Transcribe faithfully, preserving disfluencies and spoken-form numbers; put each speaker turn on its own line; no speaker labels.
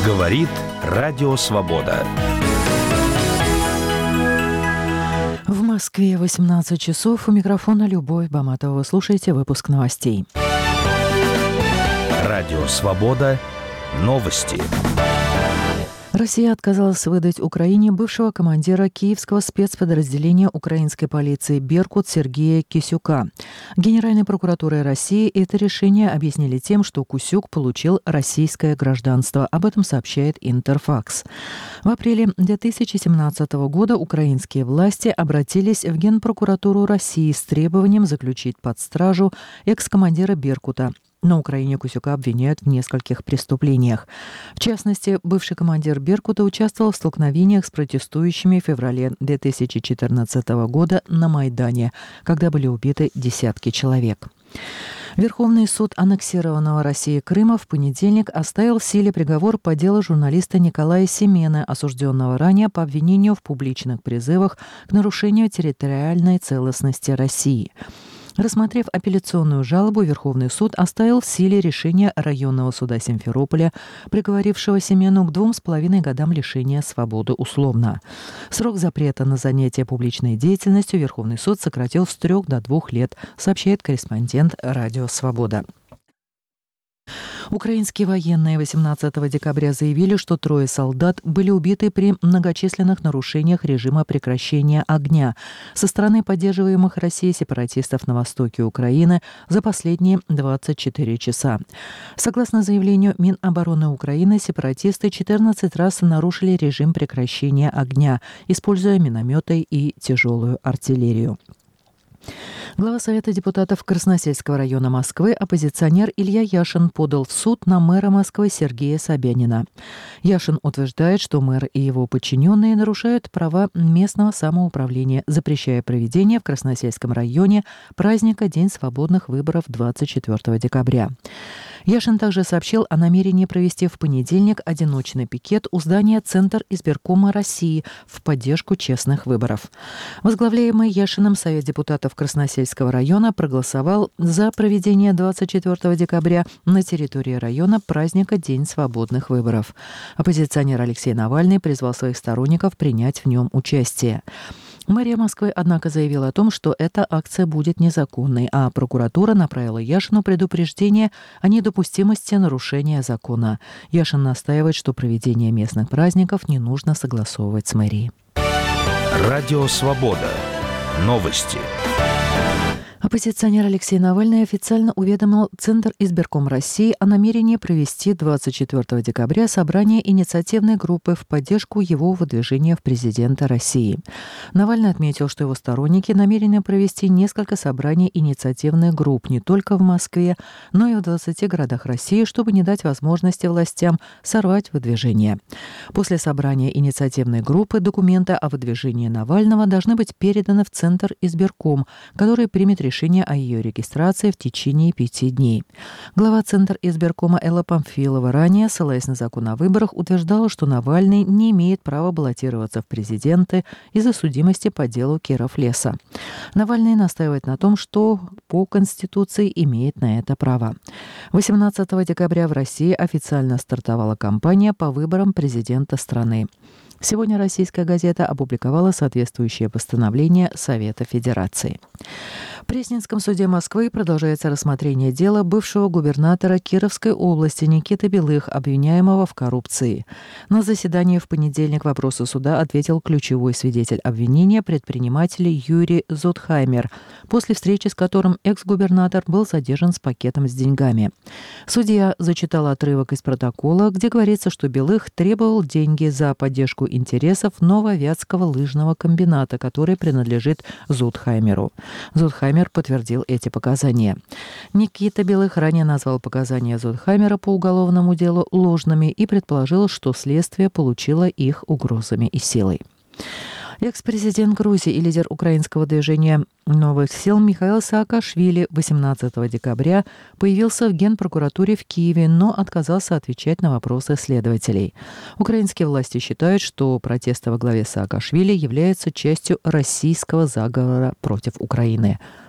Говорит Радио Свобода.
В Москве восемнадцать часов. У микрофона Любовь Баматова. Вы слушаете выпуск новостей.
Радио Свобода. Новости.
Россия отказалась выдать Украине бывшего командира киевского спецподразделения украинской полиции «Беркут» Сергея Кисюка. Генеральной прокуратурой России это решение объяснили тем, что Кисюк получил российское гражданство. Об этом сообщает Интерфакс. В апреле две тысячи семнадцатого года украинские власти обратились в Генпрокуратуру России с требованием заключить под стражу экс-командира «Беркута». На Украине Кисюка обвиняют в нескольких преступлениях. В частности, бывший командир «Беркута» участвовал в столкновениях с протестующими в феврале две тысячи четырнадцатого года на Майдане, когда были убиты десятки человек. Верховный суд аннексированного Россией Крыма в понедельник оставил в силе приговор по делу журналиста Николая Семены, осужденного ранее по обвинению в публичных призывах к нарушению территориальной целостности России. Рассмотрев апелляционную жалобу, Верховный суд оставил в силе решение районного суда Симферополя, приговорившего Семену к двум с половиной годам лишения свободы условно. Срок запрета на занятие публичной деятельностью Верховный суд сократил с трех до двух лет, сообщает корреспондент Радио Свобода. Украинские военные восемнадцатого декабря заявили, что трое солдат были убиты при многочисленных нарушениях режима прекращения огня со стороны поддерживаемых Россией сепаратистов на востоке Украины за последние двадцать четыре часа. Согласно заявлению Минобороны Украины, сепаратисты четырнадцать раз нарушили режим прекращения огня, используя минометы и тяжелую артиллерию. Глава Совета депутатов Красносельского района Москвы, оппозиционер Илья Яшин, подал в суд на мэра Москвы Сергея Собянина. Яшин утверждает, что мэр и его подчиненные нарушают права местного самоуправления, запрещая проведение в Красносельском районе праздника День свободных выборов двадцать четвёртого декабря. Яшин также сообщил о намерении провести в понедельник одиночный пикет у здания Центр избиркома России в поддержку честных выборов. Возглавляемый Яшиным Совет депутатов Красносельского района проголосовал за проведение двадцать четвёртого декабря на территории района праздника День свободных выборов. Оппозиционер Алексей Навальный призвал своих сторонников принять в нем участие. Мэрия Москвы, однако, заявила о том, что эта акция будет незаконной, а прокуратура направила Яшину предупреждение о недопустимости нарушения закона. Яшин настаивает, что проведение местных праздников не нужно согласовывать с мэрией.
Радио Свобода. Новости.
Оппозиционер Алексей Навальный официально уведомил Центр избирком России о намерении провести двадцать четвёртого декабря собрание инициативной группы в поддержку его выдвижения в президенты России. Навальный отметил, что его сторонники намерены провести несколько собраний инициативных групп не только в Москве, но и в двадцати городах России, чтобы не дать возможности властям сорвать выдвижение. После собрания инициативной группы документы о выдвижении Навального должны быть переданы в Центр избирком, который примет решение решение о ее регистрации в течение пяти дней. Глава Центра избиркома Элла Памфилова ранее, ссылаясь на закон о выборах, утверждала, что Навальный не имеет права баллотироваться в президенты из-за судимости по делу Киров-Леса. Навальный настаивает на том, что по Конституции имеет на это право. восемнадцатого декабря в России официально стартовала кампания по выборам президента страны. Сегодня российская газета опубликовала соответствующее постановление Совета Федерации. В Пресненском суде Москвы продолжается рассмотрение дела бывшего губернатора Кировской области Никиты Белых, обвиняемого в коррупции. На заседании в понедельник вопросы суда ответил ключевой свидетель обвинения, предприниматель Юрий Зодхаймер, после встречи с которым экс-губернатор был задержан с пакетом с деньгами. Судья зачитала отрывок из протокола, где говорится, что Белых требовал деньги за поддержку интересов Нововятского лыжного комбината, который принадлежит Зодхаймеру. Зодхаймер подтвердил эти показания. Никита Белых ранее назвал показания Зодхаймера по уголовному делу ложными и предположил, что следствие получило их угрозами и силой. Экс-президент Грузии и лидер украинского движения «Новых сил» Михаил Саакашвили восемнадцатого декабря появился в Генпрокуратуре в Киеве, но отказался отвечать на вопросы следователей. Украинские власти считают, что протесты во главе Саакашвили являются частью российского заговора против Украины.